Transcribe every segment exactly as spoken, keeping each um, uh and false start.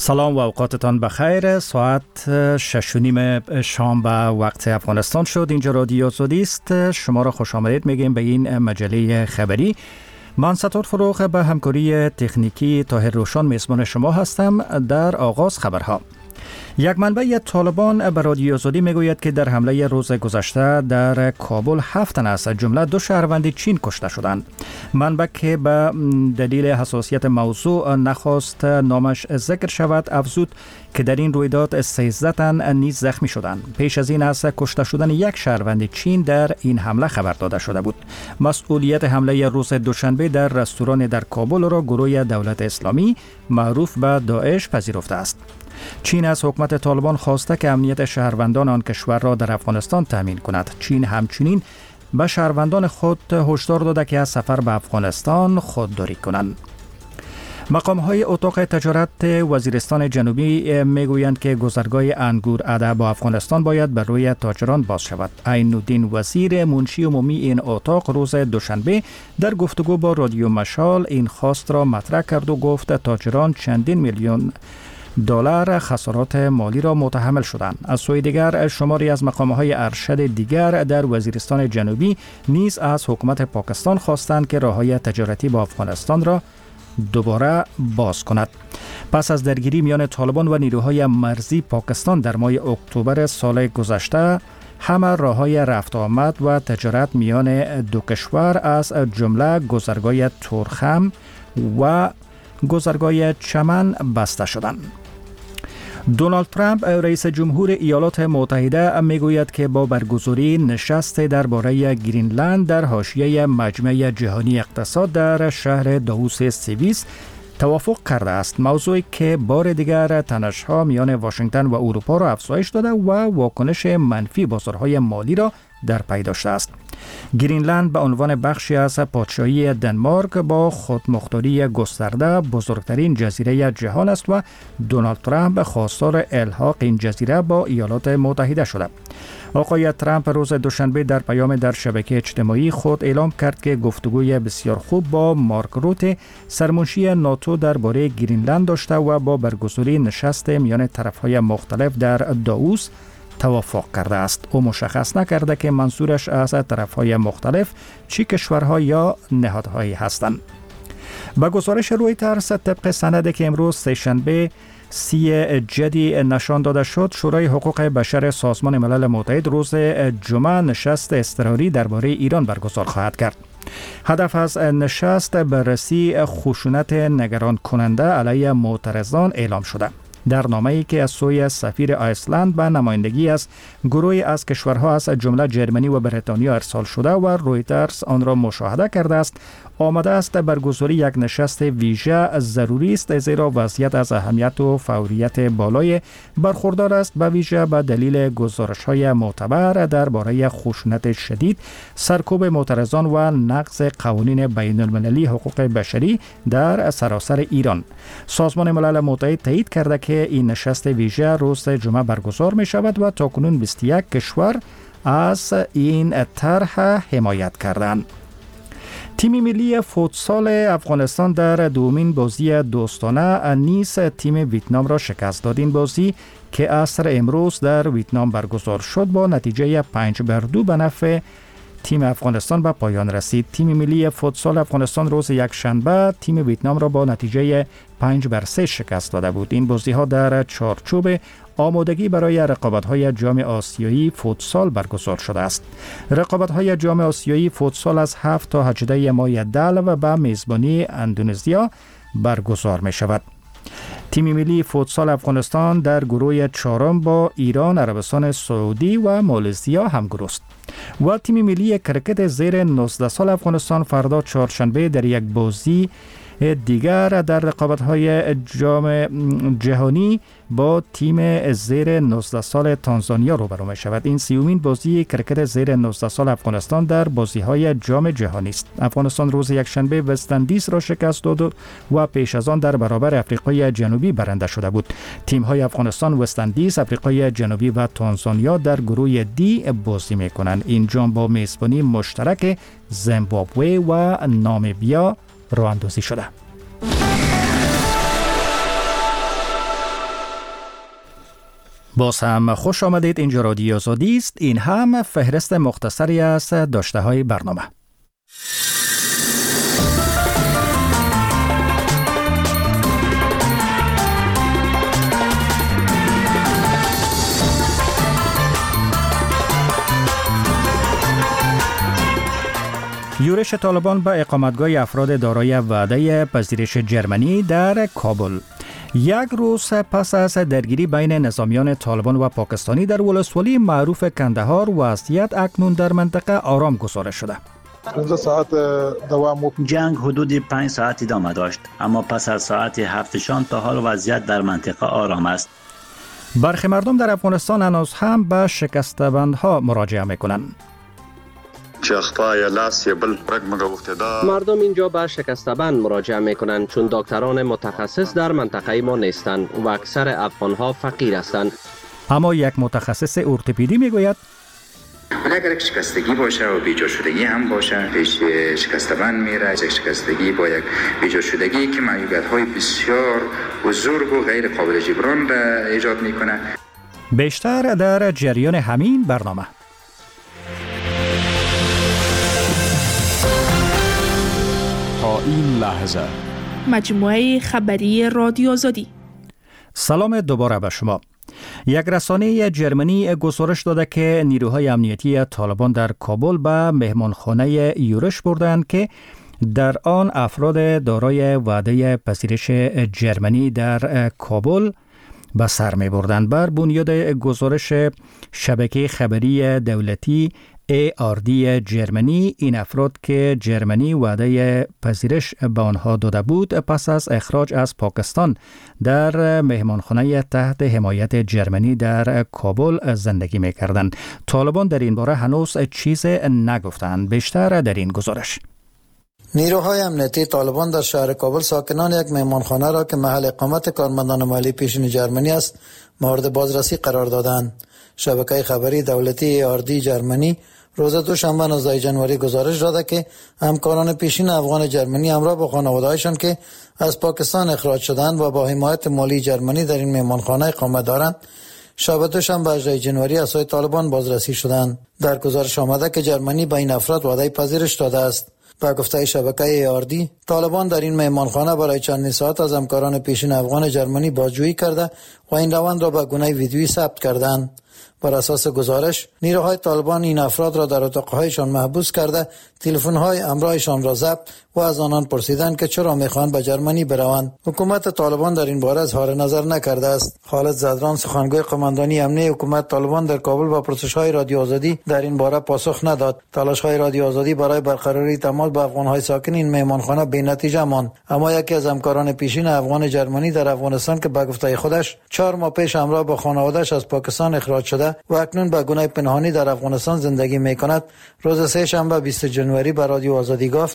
سلام و اوقاتتان بخیر. ساعت شش و نیم شام به وقت افغانستان شد. اینجا رادیو آزادی است. شما را خوش آمدید میگیم به این مجله خبری. من ستار فروغ به همکاری تکنیکی طاهر روشن میزبان شما هستم. در آغاز خبرها. یک منبع طالبان به رادیو آزادی میگوید که در حمله روز گذشته در کابل هفت تن از جمله دو شهروند چین کشته شدند. منبع که به دلیل حساسیت موضوع نخواست نامش ذکر شود افزود که در این رویداد سیزده تن نیز زخمی شدند. پیش از این از کشته شدن یک شهروند چین در این حمله خبر داده شده بود. مسئولیت حمله روز دوشنبه در رستوران در کابل را گروه دولت اسلامی معروف به داعش پذیرفته است. چین از حکومت طالبان خواسته که امنیت شهروندان آن کشور را در افغانستان تامین کند. چین همچنین به شهروندان خود هشدار داده که از سفر به افغانستان خودداری کنند. مقام‌های اتاق تجارت وزیرستان جنوبی میگویند که گذرگاه انگور عده با افغانستان باید بر روی تاجران باز شود. عین الدین وزیر منشی عمومی این اتاق روز دوشنبه در گفتگو با رادیو مشال این خواست را مطرح کرد و گفت تاجران چندین میلیون دلار خسارات مالی را متحمل شدند. از سوی دیگر شماری از مقام‌های ارشد دیگر در وزیرستان جنوبی نیز از حکومت پاکستان خواستند که راه‌های تجارتی با افغانستان را دوباره باز کند. پس از درگیری میان طالبان و نیروهای مرزی پاکستان در ماه اکتبر سال گذشته، همه راه‌های رفت آمد و تجارت میان دو کشور از جمله گذرگاه تورخم و گذرگاه چمن بسته شدند. دونالد ترامپ رئیس جمهور ایالات متحده میگوید که با برگزاری نشست درباره گرینلند در حاشیه مجمع جهانی اقتصاد در شهر داووس سوئیس توافق کرده است. موضوعی که بار دیگر تنش‌ها میان واشنگتن و اروپا را افزایش داده و واکنش منفی بازارهای مالی را در پی داشته است. گرینلند به عنوان بخشی از پادشاهی دنمارک با خودمختاری گسترده بزرگترین جزیره جهان است و دونالد ترامپ خواستار الحاق این جزیره با ایالات متحده شده. آقای ترامپ روز دوشنبه در پیام در شبکه اجتماعی خود اعلام کرد که گفتگوی بسیار خوب با مارک روت سرمنشی ناتو درباره گرینلند داشته و با برگزاری نشست میان طرف‌های مختلف در داووس توافق کرده است. او مشخص نکرده که منظورش از طرف‌های مختلف چی کشورها یا نهادهایی هستند. با گزارش رویترز طبق سندی که امروز سه‌شنبه سی جدی نشان داده شد، شورای حقوق بشر سازمان ملل متحد روز جمعه نشست اضطراری درباره ایران برگزار خواهد کرد. هدف از نشست بررسی خشونت نگران کننده علیه معترضان اعلام شده. در نامه‌ای که از سوی سفیر آیسلند به نمایندگی از گروهی از کشورها از جمله جرمنی و بریتانیا ارسال شده و رویترز آن را مشاهده کرده است، آمده است برگزاری یک نشست ویژه ضروری است زیرا وضعیت از اهمیت و فوریت بالای برخوردار است، به ویژه به دلیل گزارش‌های معتبر درباره خشونت شدید، سرکوب معترضان و نقض قوانین بین‌المللی حقوق بشری در سراسر ایران. سازمان ملل متحد تایید کرده که این نشست ویژه روز جمعه برگزار می شود و تاکنون بیست و یک کشور از این طرح حمایت کردند. تیم ملی فوتسال افغانستان در دومین بازی دوستانه نیز تیم ویتنام را شکست داد. این بازی که عصر امروز در ویتنام برگزار شد با نتیجه پنج بر دو به نفع تیم افغانستان به پایان رسید. تیم ملی فوتسال افغانستان روز یکشنبه تیم ویتنام را با نتیجه پنج بر سه شکست داده بود. این بازی‌ها در چارچوب آمادگی برای رقابت‌های جام آسیایی فوتسال برگزار شده است. رقابت‌های جام آسیایی فوتسال از هفت تا هجده ماه دل و به میزبانی اندونزیا برگزار می شود. تیم ملی فوتسال افغانستان در گروه چهارم با ایران، عربستان سعودی و مالزیا همگرو است. و تیم ملی کرکت زیر نوزده سال افغانستان فردا چهارشنبه در یک بازی دیگر در رقابت‌های جام جهانی با تیم زیر نوزده سال تانزانیا روبرو می شود. این سیومین بازی کرکت زیر نوزده سال افغانستان در بازی‌های جام جهانی است. افغانستان روز یکشنبه وست اندیز را شکست داد و پیش از آن در برابر آفریقای جنوبی برنده شده بود. تیم‌های افغانستان، وست اندیز، آفریقای جنوبی و تانزانیا در گروه دی بازی می‌کنند. این جام با میزبانی مشترک زیمبابوه و نامیبیا راه اندازی شده. باز هم خوش آمدید. اینجا رادیو آزادی است. این هم فهرست مختصری از داشته های برنامه. یورش طالبان به اقامتگاه افراد دارای وعده پذیرش جرمنی در کابل. یک روز پس از درگیری بین نظامیان طالبان و پاکستانی در ولسوالی معروف کندهار، وضعیت اکنون در منطقه آرام گزارش شده. پانزده ساعت دوام. جنگ حدود پنج ساعت ادامه داشت، اما پس از ساعت هفت شام تا حال وضعیت در منطقه آرام است. برخی مردم در افغانستان هنوز هم به شکسته‌بندها مراجعه میکنند. مردم اینجا به شکسته‌بند مراجعه میکنند چون دکتران متخصص در منطقه ما نیستند و اکثر افغانها فقیر هستند. اما یک متخصص ارتوپدی میگوید اگر شکستگی باشه و بیجا شدگی هم باشه، پیش شکسته‌بند میره. شکستگی با یک بیجا شدگی که معیوبیت‌های بسیار بزرگ و غیر قابل جبران را ایجاد میکنه. بیشتر در جریان همین برنامه. تا این لحظه مجموعه خبری رادیو آزادی. سلام دوباره به شما. یک رسانه جرمنی گزارش داده که نیروهای امنیتی طالبان در کابل به مهمانخانه یورش بردند که در آن افراد دارای وعده پذیرش جرمنی در کابل به سر می بردند. بر بنیاد گزارش شبکه خبری دولتی ای آر دی جرمنی، این افراد که جرمنی وعده پذیرش به آنها داده بود پس از اخراج از پاکستان در مهمانخانه تحت حمایت جرمنی در کابل زندگی می کردند. طالبان در این باره هنوز چیز نگفتند. بیشتر در این گزارش. نیروهای امنیتی طالبان در شهر کابل ساکنان یک مهمانخانه را که محل اقامت کارمندان مالی پیشین جرمنی است مورد بازرسی قرار دادند. شبکه خبری دولتی ای آر دی جرمنی روز دوشنبه نوزدهم ژانویه گزارش داده که همکاران پیشین افغان جرمنی همراه با خانواده‌هایشان که از پاکستان اخراج شدند و با حمایت مالی جرمنی در این مهمانخانه اقامت دارند، شب دوشنبه هجدهم ژانویه از سوی طالبان بازرسی شدند. در گزارش آمده که جرمنی به این افراد وعده پذیرش داده است. با گفته شبکه ای آر دی، طالبان در این مهمانخانه برای چندین ساعت از همکاران پیشین افغان جرمنی بازجویی کرده و این روند را به گونه ویدیویی ثبت کردند. بر اساس گزارش، نیروهای طالبان این افراد را در اتاقهایشان محبوس کرده، تلفن‌های همراهشان را ضبط و از آنان پرسیدند که چرا می‌خواهند به جرمنی بروند. حکومت طالبان در این باره اظهار نظر نکرده است. خالد زدران، سخنگوی قماندانی امنیتی حکومت طالبان در کابل، با پرسش‌های رادیو آزادی در این باره پاسخ نداد. تلاش‌های رادیو آزادی برای برقراری تماس با افغان‌های ساکن این مهمانخانه بی‌نتیجه ماند. اما یکی از همکاران پیشین افغان جرمنی در افغانستان که به گفته خودش چهار ماه پیش همراه با خانواده‌اش از پاکستان اخراج شده و اکنون به گونه پنهانی در افغانستان زندگی می‌کند، روز سه شنبه بیستم ژانویه به رادیو آزادی گفت: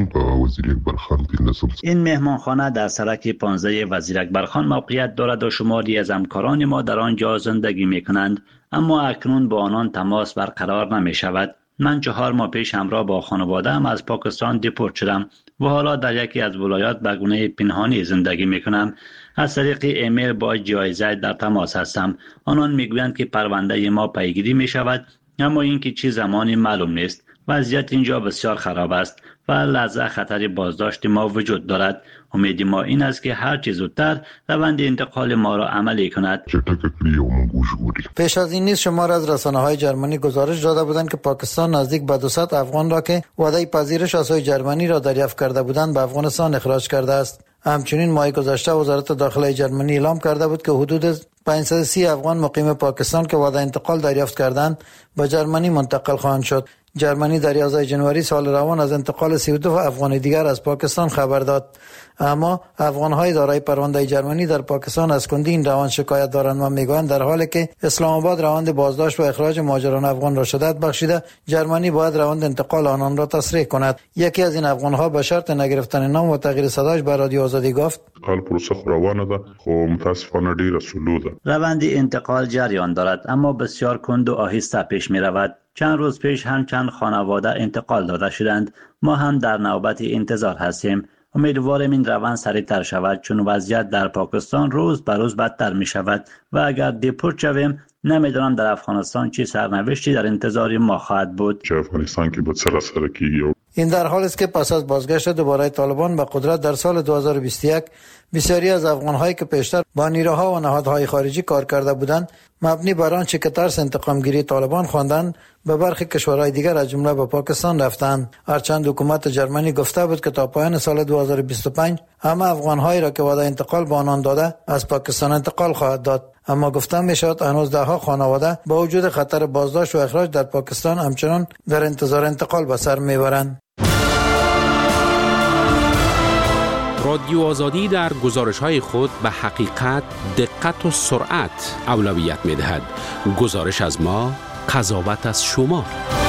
این مهمانخانه در سرک پانزده وزیر اکبرخان موقعیت دارد و شماری از همکاران ما در آنجا زندگی می‌کنند، اما اکنون با آنان تماس برقرار نمی‌شود. من چهار ماه پیش همراه با خانواده‌ام از پاکستان دیپورت شدم و حالا در یکی از ولایات به گونه پنهانی زندگی می‌کنم. از طریق ایمیل با جی آی زد در تماس هستم. آنان میگویند که پرونده ما پیگیری می‌شود، اما اینکه چه زمانی معلوم نیست. وضعیت اینجا بسیار خراب است و لحظه خطر بازداشت ما وجود دارد. امید ما این است که هر چه زودتر روند انتقال ما را عملی کند. پیش از این نیز شمار از رسانه‌های جرمنی گزارش داده بودند که پاکستان نزدیک به دویست افغان را که وعده پذیرش از سوی جرمنی را دریافت کرده بودند به افغانستان اخراج کرده است. همچنین ماه گذشته وزارت داخله جرمنی اعلام کرده بود که حدود پانصد و سی افغان مقیم پاکستان که وعده انتقال دریافت کردند به جرمنی منتقل خواهند شد. جرمنی در یازده ژانویه سال روان از انتقال سی و دو افغان دیگر از پاکستان خبر داد. اما افغان‌های دارای پرونده جرمنی در پاکستان از کندی این روند شکایت دارند و میگویند در حالی که اسلام آباد روند بازداشت و اخراج مهاجران افغان را شدت بخشیده، جرمنی باید روند انتقال آنان را تسریع کند. یکی از این افغان‌ها به شرط نگرفتن نام و تغییر صداش به رادیو آزادی گفت: حال پروسه روانه ده، خو متاسفانه ډیره سلو ده. روند انتقال جریان دارد، اما بسیار کند و آهسته پیش می رود. چند روز پیش هم چند خانواده انتقال داده شدند. ما هم در نوبت انتظار هستیم. امیدواریم این روند سریعتر شود، چون وضعیت در پاکستان روز به روز بدتر می شود و اگر دیپورت شویم نمیدونم در افغانستان چی سرنوشتی در انتظار ما خواهد بود. چه افغانستان که بود سراسر کی. این در حالی است که پس از بازگشت دوباره طالبان به قدرت در سال دو هزار و بیست و یک بسیاری از افغان‌هایی که پیشتر با نیروها و نهادهای خارجی کار کرده بودند مبنی بر آنچه که ترس انتقام گیری طالبان خواندند به برخی کشورهای دیگر از جمله به پاکستان رفتند. هرچند حکومت جرمنی گفته بود که تا پایان سال دو هزار و بیست و پنج همه افغان‌هایی را که وعده انتقال به آنان داده از پاکستان انتقال خواهد داد، اما گفته می‌شود هنوز ده‌ها خانواده با وجود خطر بازداشت و اخراج در پاکستان همچنان در انتظار انتقال به سر می‌برند. رادیو آزادی در گزارش‌های خود به حقیقت، دقت و سرعت اولویت می‌دهد. گزارش از ما، قضاوت از شما.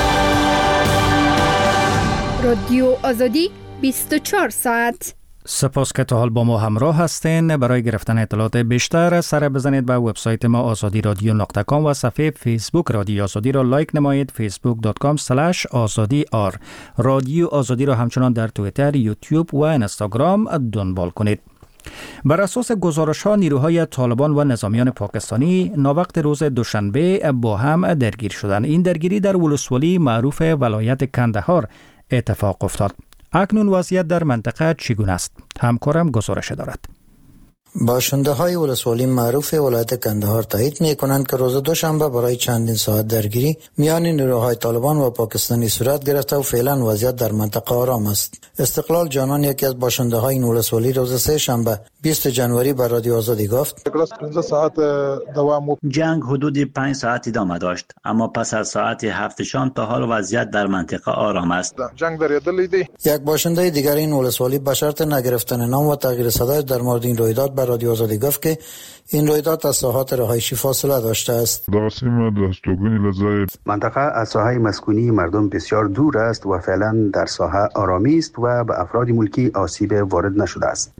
رادیو آزادی بیست و چهار ساعت. سپاس که تا حال با ما همراه هستین. برای گرفتن اطلاعات بیشتر سر بزنید به وبسایت ما آزادی رادیو نقطه کام و صفحه فیسبوک رادیو آزادی را لایک نمایید. فیسبوک دات کام اسلش آزادی آر. رادیو آزادی را همچنان در توییتر، یوتیوب و اینستاگرام دنبال کنید. بر اساس گزارش ها نیروهای طالبان و نظامیان پاکستانی ناوقت روز دوشنبه با هم درگیر شدند. این درگیری در ولسوالی معروف ولایت کندهار اتفاق افتاد. اکنون وضعیت در منطقه چگونه است؟ همکارم گزارش دارد. باشنده های ولسوالی معروف ولایت کندهار تایید می کنند که روز دوشنبه برای چندین ساعت درگیری میان نیروهای طالبان و پاکستانی صورت گرفته و فعلا وضعیت در منطقه آرام است. استقلال جانان یکی از باشنده های این ولسوالی روز سه شنبه بیست جنوری بر رادیو آزادی گفت: جنگ حدود پنج ساعت ادامه داشت، اما پس از ساعت هفت شام تا حال وضعیت در منطقه آرام است. جنگ دریدلی دی. یک باشنده دیگر این ولسوالی به شرط نگرفتن نام و تغییر صدای در مورد این رویداد بر رادیو آزادی گفت که این رویداد از ساحات رهایشی فاصله داشته است. منطقه از ساحه مسکونی مردم بسیار دور است و فعلا در ساحه آرامی است و به افراد ملکی آسیب وارد نشده است.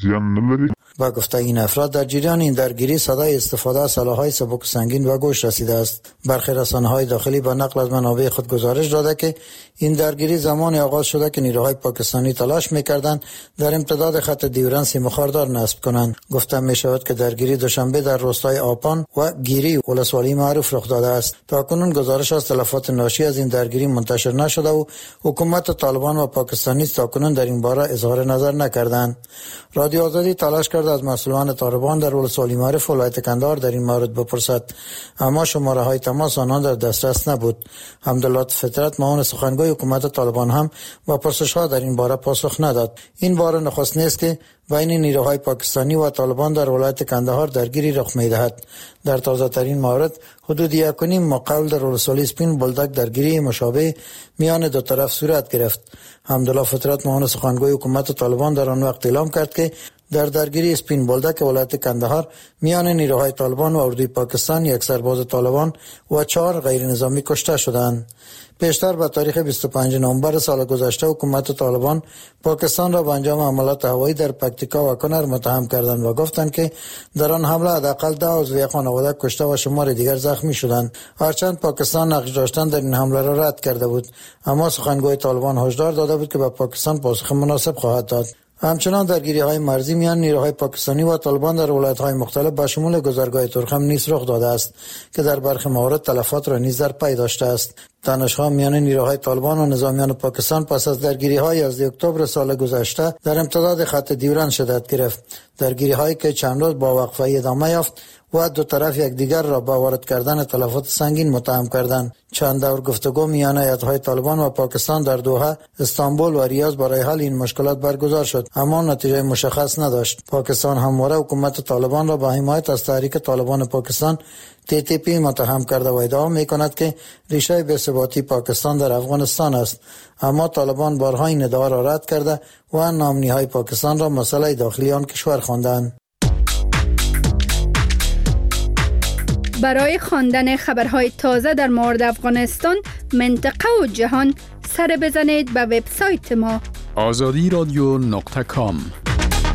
با گفته این افراد در جریان این درگیری صدای استفاده از سلاح‌های سبک سنگین و گوش رسیده است. برخی رسانه‌های داخلی با نقل از منابع خود گزارش داده که این درگیری زمان آغاز شده که نیروهای پاکستانی تلاش می‌کردند در امتداد خط دیورن سیم خاردار نصب کنند. گفته می‌شود که درگیری دوشنبه در روستای آپان و گیری ولسوالی معروف رخ داده است. تاکنون گزارش از تلفات ناشی از این درگیری منتشر نشده و حکومت طالبان و پاکستانی تاکنون در این باره اظهار نظر نکردند. رادیو آزادی تلاش کرد از مسئولان طالبان در ولسوالی معروف ولایت کندهار در این مورد بپرسد، اما شماره های تماس آنان در دسترس نبود. حمدالله فطرت معاون سخنگوی حکومت طالبان هم با پرسش ها در این باره پاسخ نداد. این بار نخست نیست که بین نیروهای پاکستانی و طالبان در ولایت کندهار درگیری رخ می‌دهد. در تازه ترین مورد حدود یک و نیم ماه قبل در ولسوالی سپین بولدک درگیری مشابه میان دو طرف صورت گرفت. حمدالله فطرت معاون سخنگوی حکومت طالبان در آن وقت اعلام کرد که در درگیری سپین بولدک ولایت کندهار میان نیروهای طالبان و اردوی پاکستان یک سرباز طالبان و چهار غیر نظامی کشته شدند. پیشتر به تاریخ بیست و پنجم نوامبر سال گذشته حکومت طالبان پاکستان را به انجام حملات هوایی در پکتیکا و کنر متهم کردند و گفتند که در آن حمله حداقل ده عضو یک خانواده کشته و شمار دیگر زخمی شدند. هرچند پاکستان نقش داشتن در این حمله را رد کرده بود، اما سخنگوی طالبان هشدار داده بود که به پاکستان پاسخ مناسب خواهد داد. همچنان درگیری‌های مرزی میان نیروهای پاکستانی و طالبان در ولایت‌های مختلف به شمول گذرگاه ترخم نیز رخ داده است که در برخی موارد تلفات را نیز در پی داشته است. تنش‌ها میان نیروهای طالبان و نظامیان پاکستان پس از درگیری‌های از اکتبر سال گذشته در امتداد خط دیورن شدت گرفت. درگیری‌هایی که چند روز با وقفه ادامه یافت و دو طرف یکدیگر را با وارد کردن تلفات سنگین متهم کردند. چند دور گفتگو میان هیئت‌های طالبان و پاکستان در دوحه، استانبول و ریاض برای حل این مشکلات برگزار شد، اما نتیجه مشخص نداشت. پاکستان همواره حکومت طالبان را به حمایت از تحریک طالبان پاکستان تی تی پی متهم کرده و ادعا می‌کند که ریشه بی‌ثباتی پاکستان در افغانستان است، اما طالبان بارها این ادعا را رد کرده و نامنی‌های پاکستان را مسئله داخلی آن کشور خواندند. برای خواندن خبرهای تازه در مورد افغانستان، منطقه و جهان سر بزنید به وبسایت ما آزادی رادیو نقطه کام.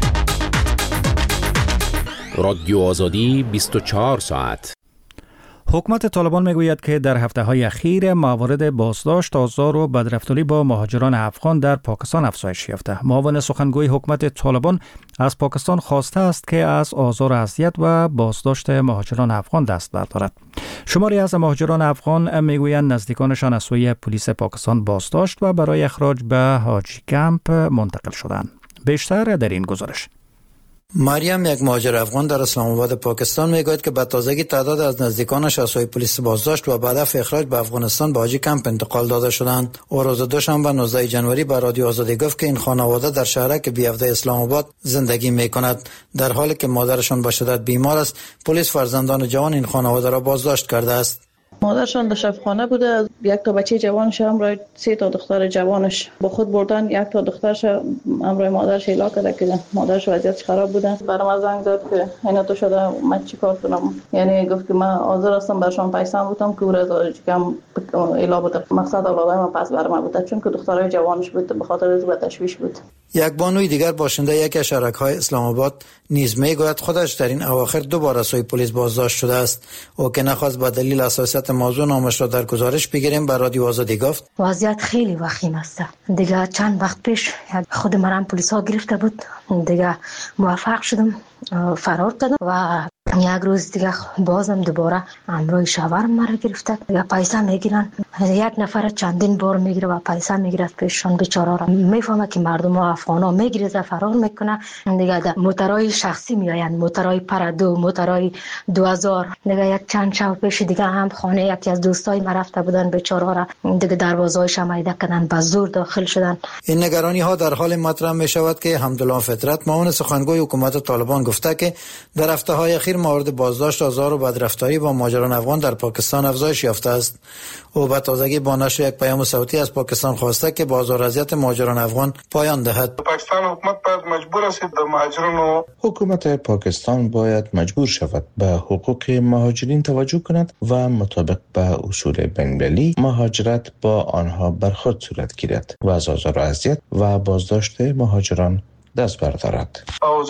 رادیو آزادی بیست و چهار ساعت. حکومت طالبان میگوید که در هفته‌های اخیر موارد بازداشت، آزار و بدرفتاری با مهاجران افغان در پاکستان افزایش یافته. معاون سخنگوی حکومت طالبان از پاکستان خواسته است که از آزار و اذیت و بازداشت مهاجران افغان دست بردارد. شماری از مهاجران افغان میگویند نزدیکانشان از سوی پلیس پاکستان بازداشت و برای اخراج به حاجی کمپ منتقل شدند. بیشتر در این گزارش. مریم، یک مهاجر افغان در اسلام آباد پاکستان، میگوید که به تازگی تعداد از نزدیکانش از سوی پلیس بازداشت و بعد از اخراج به افغانستان به حاجی کمپ انتقال داده شدند. او روز دوشنبه نوزدهم ژانویه به رادیو آزادی گفت که این خانواده در شهرک بی هفده اسلام آباد زندگی میکند. در حالی که مادرشان به شدت بیمار است، پلیس فرزندان جوان این خانواده را بازداشت کرده است. مادرشان در شفاخانه بوده، یک تا بچه جوانش همراه سه تا دختر جوانش با خود بردن. یک تا دخترش همراه مادرش ایلا کرده که مادرش وضعیتش خراب بوده. برام زنگ زد که اینا تو شده، من چیکار کنم؟ یعنی گفت که من حاضر هستم برشون پیسام بودم که ورز کم ایلا بوده. مقصد اولای من پس برام بوده، چون که دخترای جوانش بود، به خاطر از تشویش بود. یک بانوی دیگر باشنده یک از شهرک‌های اسلام آباد نیز میگوید خودش در این اواخر دو بار از سوی پلیس بازداشت شده است. او که نخواست به دلیل حساسیت موضوع نامش را در گزارش بگیریم، به رادیو آزادی گفت وضعیت خیلی وخیم است. دیگه چند وقت پیش خود مرام پلیس ها گرفته بود، دیگه موفق شدم فرار کردم و یک روز دیگه بازم دوباره همراه شوهرم مرا گرفته. دیگه پیسه میگیرن، یک نفر چندین بار میگیره و پیسه میگیره پیششان. بیچاره را میفهمه که مردم افغانا میگیره فرار میکنه. دیگه موترای شخصی میآیند، موترای پرادو، موترای دو هزار. دیگه یک چند شب پیش دیگه هم خانه یکی از دوستای ما رفته بودن، بیچاره را دیگه دروازه‌اش مایده کردن، به زور داخل شدن. این نگرانی ها در حال مطرح می شود که حمدالله فطرت، معاون سخنگوی حکومت طالبان، گفته که در هفته‌های اخیر مورد بازداشت، آزار و بدرفتاری با مهاجران افغان در پاکستان افزایش یافته است. او به تازگی با نشر یک پیام صوتی از پاکستان خواسته که بازار اذیت مهاجران افغان پایان دهد. پاکستان حکومت باید مجبور است در مهاجران حکومت پاکستان باید مجبور شود به حقوق مهاجرین توجه کند و مطابق به اصول بین‌المللی مهاجرت با آنها برخورد صورت گیرد و از آزار و اذیت و بازداشت مهاجران دست بردارد.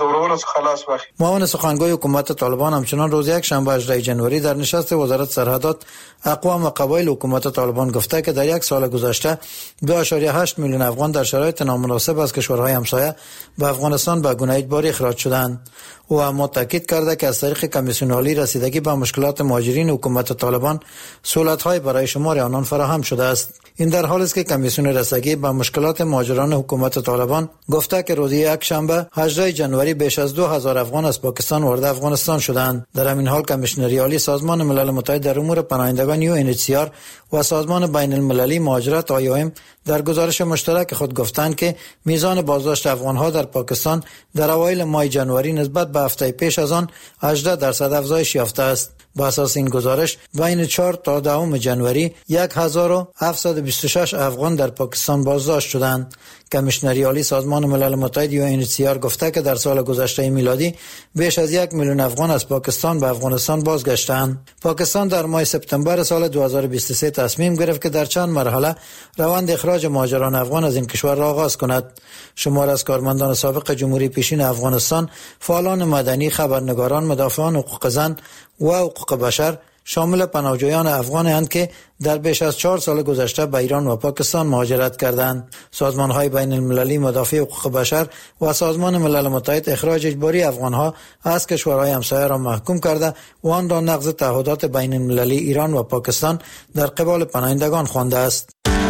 معاون سخنگوی حکومت طالبان همچنان روز یک شنبه هجدهم ژانویه در نشست وزارت سرحدات، اقوام و قبایل حکومت طالبان گفته که در یک سال گذشته دو ممیز هشت میلیون افغان در شرایط نامناسب از کشورهای همسایه به افغانستان به گونه اجباری اخراج شدند. او اما تاکید کرده که از طریق کمیسیون عالی رسیدگی به مشکلات مهاجرین حکومت طالبان سهولت‌های برای شمار آنان فراهم شده است. این در حالی است که کمیسیون رسیدگی به مشکلات مهاجران حکومت طالبان گفته که روز یک شنبه هجدهم ژانویه بیش از دو هزار افغان از پاکستان وارد افغانستان شدند. در همین حال کمیشنری عالی سازمان ملل متحد در امور پناهندگان یو ان اچ سی آر و سازمان بین المللی مهاجرت آی او ام در گزارش مشترک خود گفتند که میزان بازداشت افغان‌ها در پاکستان در اوایل ماه ژانویه نسبت به هفته پیش از آن هجده درصد افزایش یافته است. با اساس این گزارش بین چهار تا دهم ژانویه یک هزار و هفتصد و بیست و شش افغان در پاکستان بازداشت شدند. کمیشنری عالی سازمان ملل متحد یو ان اچ سی آر گفته که در سال گذشته میلادی بیش از یک میلیون افغان از پاکستان به افغانستان بازگشتند. پاکستان در ماه سپتامبر سال دو هزار و بیست و سه تصمیم گرفت که در چند مرحله روند اخراج مهاجران افغان از این کشور را آغاز کند. شمار از کارمندان سابق جمهوری پیشین افغانستان، فعالان مدنی، خبرنگاران، مدافعان حقوق زن و حقوق بشر شامل پناهجویان افغان‌اند که در بیش از چهار سال گذشته به ایران و پاکستان مهاجرت کردند. سازمان‌های بین المللی مدافع حقوق بشر و سازمان ملل متحد اخراج اجباری افغان‌ها از کشورهای همسایه را محکوم کرده و آن را نقض تعهدات بین المللی ایران و پاکستان در قبال پناهندگان خوانده است.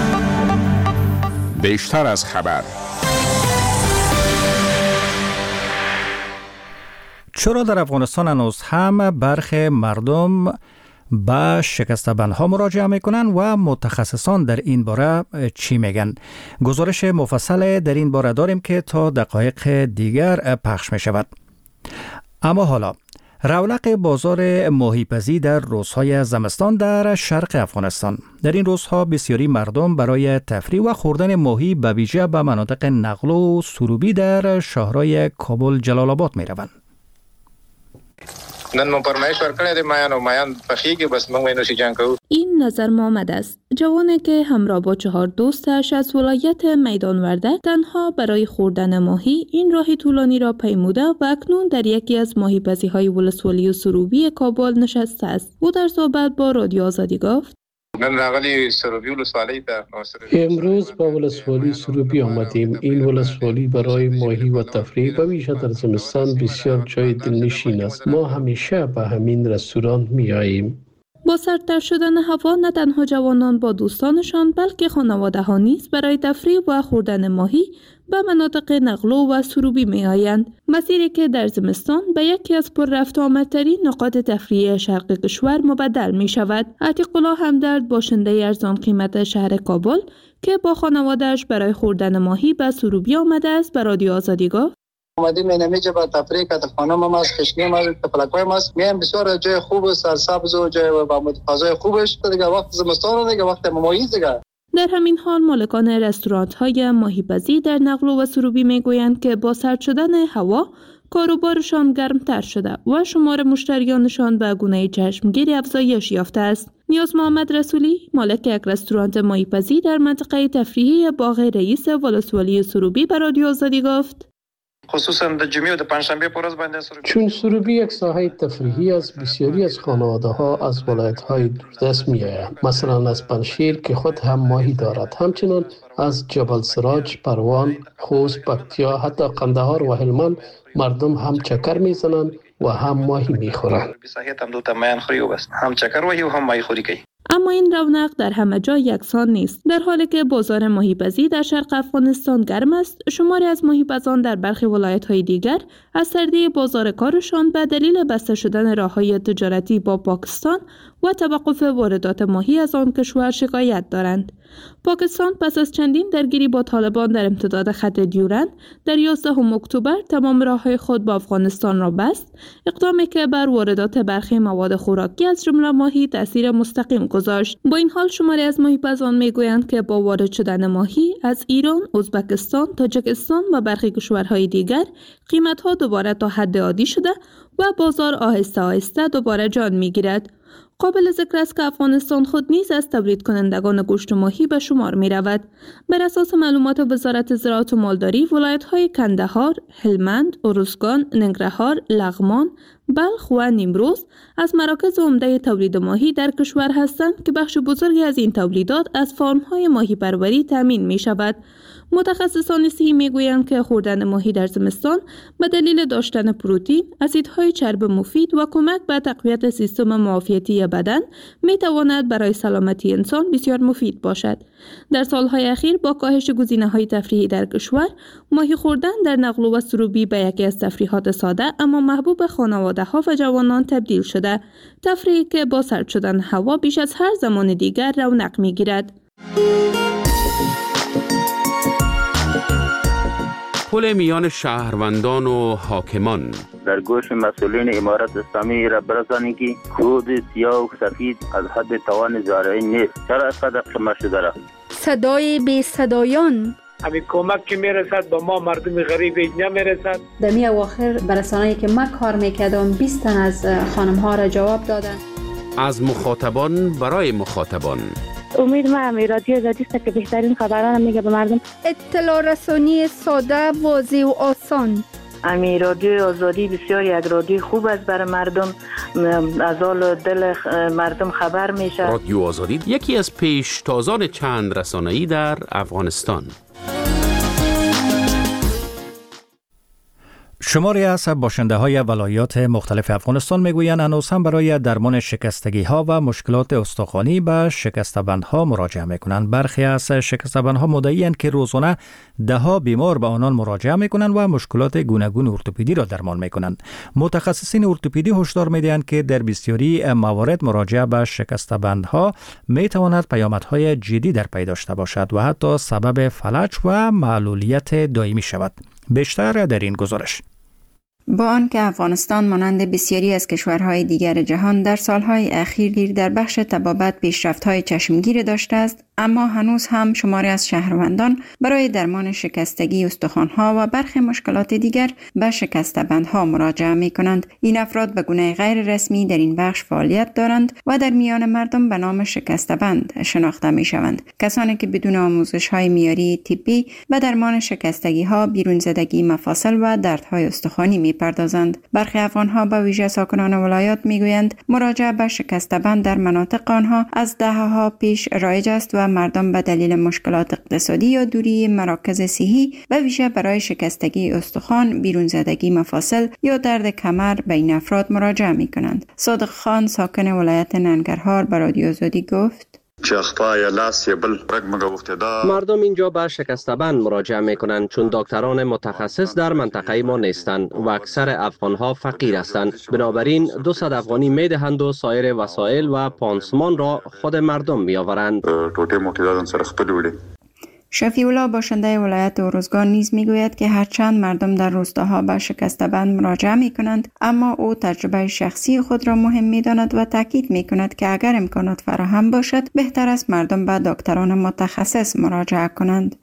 بیشتر از خبر. چرا در افغانستان هنوز هم برخی مردم به شکسته‌بندها مراجعه میکنن و متخصصان در این باره چی میگن؟ گزارش مفصل در این باره داریم که تا دقایق دیگر پخش می شود. اما حالا رونق بازار ماهیپزی در روزهای زمستان در شرق افغانستان. در این روزها بسیاری مردم برای تفریح و خوردن ماهی به ویژه به مناطق نقلو و سروبی در شهرهای کابل، جلال آباد می روند. نن مو پرمایش ورکړی دی مایان او مایان پخیږي بس موږ نو شي جنگ کوو. این نظر محمد است. جوانی که همراه با چهار دوستش از ولایت میدان وردک تنها برای خوردن ماهی این راه طولانی را پیموده و اکنون در یکی از ماهیپزی‌های ولسوالی و سروبی کابل نشسته است. او در صحبت با رادیو آزادی گفت: امروز با ولسوالی سروبی آمدیم. این ولسوالی برای ماهی و تفریح و ویژه در زمستان بسیار جای دلنشین است. ما همیشه به همین رستوران می آییم. با سردتر شدن هوا نه تنها جوانان با دوستانشان بلکه خانواده ها نیز برای تفریح و خوردن ماهی به مناطق نقلو و سروبی می آیند. مسیری که در زمستان به یکی از پر رفت آمدترین نقاط تفریحی شرق کشور مبدل می شود. عتیق الله همدرد باشنده ارزان قیمت شهر کابل که با خانواده‌اش برای خوردن ماهی به سروبی آمده است به رادیو آزادی گفت: اومدیم این میجا با تفریح که خانم هم است، خشکی هم است، تفلکای هم است. میام بسیار جای خوب است، سرسبز و جای با فضای خوبش. دیگه وقت زمستان دیگه وقت ماهی دیگه. در همین حال مالکان رستوران‌های ماهیپزی در نقلو و سروبی میگویند که با سرد شدن هوا کاروبارشان گرمتر شده و شمار مشتریانشان به گونه چشمگیری افزایش یافته است. نیاز محمد رسولی مالک یک رستوران ماهیپزی در منطقه تفریحی باغ رئیس ولسوالی سروبی به رادیو آزادی گفت: خصوصا در جمعه و در پنجشنبه پروز بنده سروبی. چون سروبی یک ساحه تفریحی است، بسیاری از خانواده ها از ولایت های دوردست می آیند. مثلا از پنشیر که خود هم ماهی دارد، همچنین از جبل سراج، پروان، خوست، پکتیا، حتی قندهار و هلمند مردم هم چکر می زنند و هم ماهی می خورند. هم چکر و هم ماهی خوری کوي. اما این رونق در همه جا یکسان نیست. در حالی که بازار ماهیپزی در شرق افغانستان گرم است، شماری از ماهیپزان در برخی ولایت‌های دیگر از سردی بازار کارشان به دلیل بسته شدن راه‌های تجارتی با پاکستان و توقف واردات ماهی از آن کشور شکایت دارند. پاکستان پس از چندین درگیری با طالبان در امتداد خط دیورند در یازدهم اکتبر تمام راه‌های خود با افغانستان را بست، اقدامی که بر واردات برخی مواد خوراکی از جمله ماهی تاثیر مستقیم گذاشت. با این حال شماری از ماهیپزان میگویند که با وارد شدن ماهی از ایران، ازبکستان، تاجیکستان و برخی کشورهای دیگر قیمت‌ها دوباره تا حد عادی شده و بازار آهسته آهسته دوباره جان می‌گیرد. قابل ذکر است که افغانستان خود نیز از تولید کنندگان گوشت ماهی به شمار می رود. بر اساس معلومات وزارت زراعت و مالداری، ولایت‌های کندهار، هلمند، ارزگان، ننگرهار، لغمان، بلخ و نیمروز از مراکز عمده تولید ماهی در کشور هستند که بخش بزرگی از این تولیدات از فارم‌های ماهی پروری تامین می شود. متخصصان صحی میگویند که خوردن ماهی در زمستان به دلیل داشتن پروتئین، اسیدهای چرب مفید و کمک به تقویت سیستم معافیتی بدن میتواند برای سلامتی انسان بسیار مفید باشد. در سالهای اخیر با کاهش گزینه‌های تفریحی در کشور، ماهی خوردن در نقلو و سروبی به یکی از تفریحات ساده اما محبوب خانواده‌ها و جوانان تبدیل شده. تفریحی که با سرد شدن هوا بیش از هر زمان دیگر رونق میگیرد. پل میان شهروندان و حاکمان در گوش مسئولین امارت اسلامی را برسانید که کود سیاه و سفید از حد توان زارعی نیست. چرا اینقدر قیمت شده را؟ صدای بی صدایان همین کمک که میرسد به ما مردم غریب اینجا میرسد. در می اواخر برسانه‌ای که من کار میکردم بیست تن از خانم ها را جواب دادن. از مخاطبان برای مخاطبان. امید ما هم رادیو آزادی است که بهترین خبران میگه به مردم. اطلاع رسانی ساده، واضح و آسان. امی رادیو آزادی بسیار یک رادیو خوب است برای مردم، از حال دل مردم خبر میشه. رادیو آزادی یکی از پیشتازان چند رسانه‌ای در افغانستان. شماری از باشنده های ولایات مختلف افغانستان میگویند هنوز هم برای درمان شکستگی ها و مشکلات استخوانی به شکسته‌بندها مراجعه میکنند. برخی از شکسته‌بندها مدعی‌اند که روزانه ده ها بیمار به آنان مراجعه میکنند و مشکلات گوناگون ارتوپدی را درمان میکنند. متخصصین ارتوپدی هشدار میدهند که در بسیاری موارد مراجعه به شکسته‌بندها میتواند پیامدهای جدی در پی داشته باشد و حتی سبب فلج و معلولیت دائمی شود. بیشتر در این گزارش. با آنکه افغانستان مانند بسیاری از کشورهای دیگر جهان در سالهای اخیر در بخش طبابت پیشرفت‌های چشمگیر داشته است، اما هنوز هم شماری از شهروندان برای درمان شکستگی استخوان‌ها و برخی مشکلات دیگر به شکسته‌بندها مراجعه می‌کنند. این افراد به گونه غیر رسمی در این بخش فعالیت دارند و در میان مردم به نام شکسته‌بند شناخته می‌شوند. کسانی که بدون آموزش‌های معیاری طبی به درمان شکستگی‌ها، بیرون‌زدگی مفاصل و دردهای استخوانی می‌پردازند. برخی افغان‌ها به ویژه ساکنان ولایات می‌گویند مراجعه به شکسته‌بند در مناطق آنها از دهه‌ها پیش رایج است و مردم به دلیل مشکلات اقتصادی یا دوری مراکز صحی به ویژه برای شکستگی استخوان، بیرون زدگی مفاصل یا درد کمر به این افراد مراجعه می کنند. صادق خان ساکن ولایت ننگرهار به رادیو آزادی گفت: مردم اینجا به شکسته‌بند مراجعه می کنند چون دکتران متخصص در منطقه ما نیستند و اکثر افغانها فقیر هستند. بنابراین دویست افغانی می دهند و سایر وسایل و پانسمان را خود مردم می آورند. شفیع الله باشنده ولایت ارزگان نیز میگوید که هرچند مردم در روستاها به شکسته‌بند مراجعه می کنند، اما او تجربه شخصی خود را مهم می داند و تاکید می کند که اگر امکانات فراهم باشد بهتر است مردم به دکتران متخصص مراجعه کنند.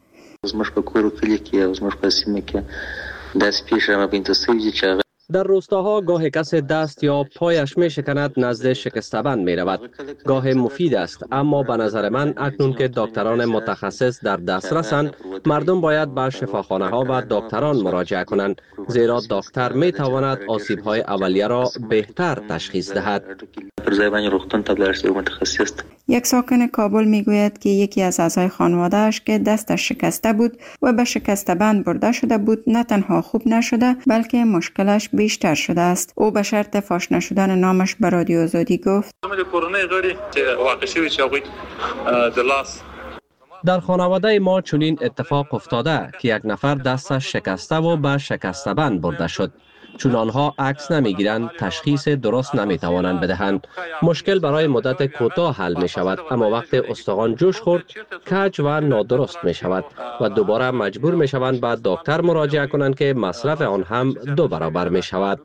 در روستاها گاه کسی دست یا پایش می شکند نزد شکسته‌بند می رود. گاه مفید است، اما به نظر من اکنون که دکتران متخصص در دسترسند، مردم باید به شفاخانه ها و دکتران مراجعه کنند، زیرا دکتر می تواند آسیب های اولیه را بهتر تشخیص دهد. یک ساکن کابل می گوید که یکی از اعضای خانواده‌اش که دستش شکسته بود و به شکسته‌بند برده شده بود، نه تنها خوب نشده بلکه مشکلش بیشتر شده است. او به شرط فاش نشدن نامش به رادیو آزادی گفت: در خانواده ما چنین اتفاق افتاده که یک نفر دستش شکسته و به شکسته‌بند برده شد. چون آنها عکس نمیگیرند، تشخیص درست نمیتوانند بدهند. مشکل برای مدت کوتاه حل می شود، اما وقت استخوان جوش خورد کج و نادرست می شود و دوباره مجبور می شوند به دکتر مراجعه کنند که مصرف آن هم دو برابر می شود.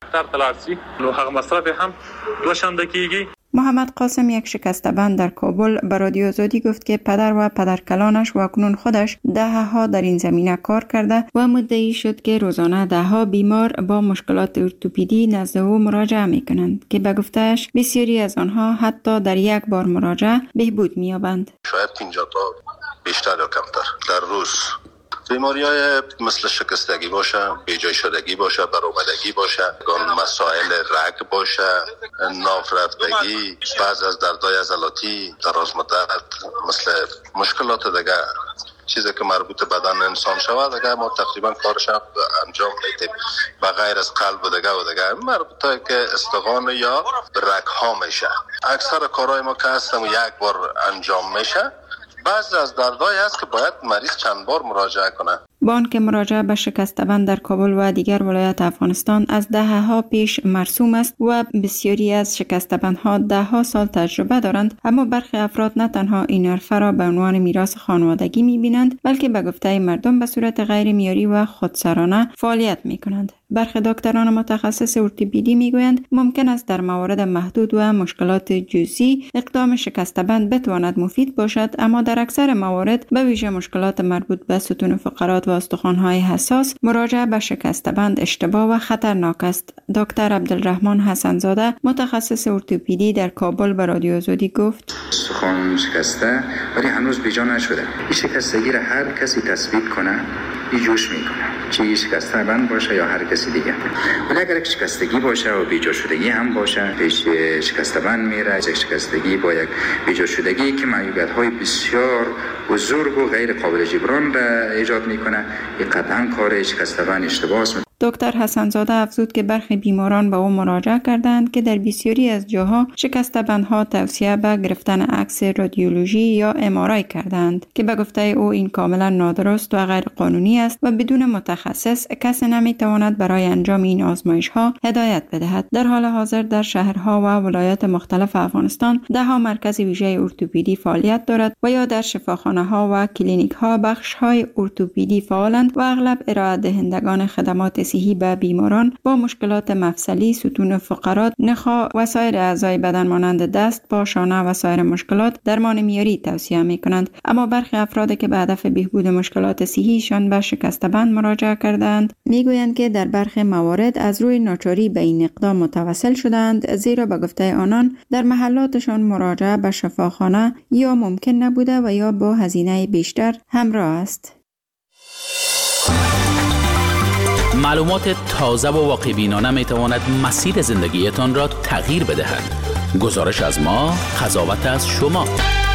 محمد قاسم یک شکسته‌بند در کابل به رادیو آزادی گفت که پدر و پدرکلانش و اکنون خودش دهه‌ها در این زمینه کار کرده و مدعی شد که روزانه دهها بیمار با مشکلات ارتوپدی نزد او مراجعه می‌کنند که به گفته‌اش بسیاری از آنها حتی در یک بار مراجعه بهبود می‌یابند. شاید پنجاه تا بیشتر یا کمتر در روز. بیماری‌های مثل شکستگی باشه، بیجای شدگی باشه، برآمدگی باشه، مسائل رگ باشه، ناف رفتگی، بعض از دردهای عضلاتی دراز مدت، مثل مشکلات دیگه چیزی که مربوط بدن انسان شود، دیگه ما تقریبا کارش انجام میدیم. و غیر از قلب و دیگه و دیگه مربوطه که استخوان یا رگ ها میشه. اکثر کارهای ما که هستم یک بار انجام میشه. بعضی از دردهایی هست که باید مریض چند بار مراجعه کنه. با آنکه مراجعه به شکسته‌بند در کابل و دیگر ولایات افغانستان از دهه‌ها پیش مرسوم است و بسیاری از شکسته‌بندها دهها سال تجربه دارند، اما برخی افراد نه تنها این حرفه را به عنوان میراث خانوادگی می‌بینند، بلکه به گفته مردم به صورت غیر معیاری و خودسرانه فعالیت می‌کنند. برخی دکتران متخصص ارتوپدی میگویند ممکن است در موارد محدود و مشکلات جزئی اقدام شکسته‌بند بتواند مفید باشد، اما در اکثر موارد به ویژه مشکلات مربوط به ستون فقرات و استخوان‌های حساس مراجعه به شکسته‌بند اشتباه و خطرناک است. دکتر عبدالرحمن حسن‌زاده متخصص ارتوپدی در کابل به رادیو آزادی گفت: استخوان شکسته ولی هنوز بیجا نشده. این شکستگی را هر کسی تثبیت کنه بیجوش میکنه، چه شکسته‌بند باشه یا هر کسی دیگه. ولی اگر شکستگی باشه و بیجا شدگی هم باشه، پیش شکسته‌بند میره. شکستگی با یک بیجا شدگی که معیوبیت‌های بسیار بزرگ و غیر قابل جبران را ایجاد میکنه، این قطعاً کار شکسته‌بند اشتباه است. دکتر حسن‌زاده افزود که برخی بیماران به او مراجعه کردند که در بسیاری از جاها شکسته‌بندها توصیه به گرفتن عکس رادیولوژی یا ام آر آی کردند که به گفته او این کاملا نادرست و غیر قانونی است و بدون متخصص کسی نمیتواند برای انجام این آزمایش‌ها هدایت بدهد. در حال حاضر در شهرها و ولایات مختلف افغانستان ده‌ها مرکز ویژه ارتوپدی فعالیت دارد و یا در شفاخانه‌ها و کلینیک‌ها بخش‌های ارتوپدی فعالند و اغلب ارائه دهندگان خدمات صحی به بیماران با مشکلات مفصلی، ستون فقرات، نخاع و سایر اعضای بدن مانند دست، پا، شانه و سایر مشکلات درمان معیاری توصیه می کنند. اما برخی افراد که به هدف بهبود مشکلات صحیشان به شکسته‌بند مراجعه کردند میگویند که در برخی موارد از روی ناچاری به این اقدام متوسل شدند، زیرا به گفته آنان در محلاتشان مراجعه به شفاخانه یا ممکن نبوده و یا با هزینه بیشتر همراه است. معلومات تازه و واقع بینانه می تواند مسیر زندگیتان را تغییر بدهد. گزارش از ما، قضاوت از شما.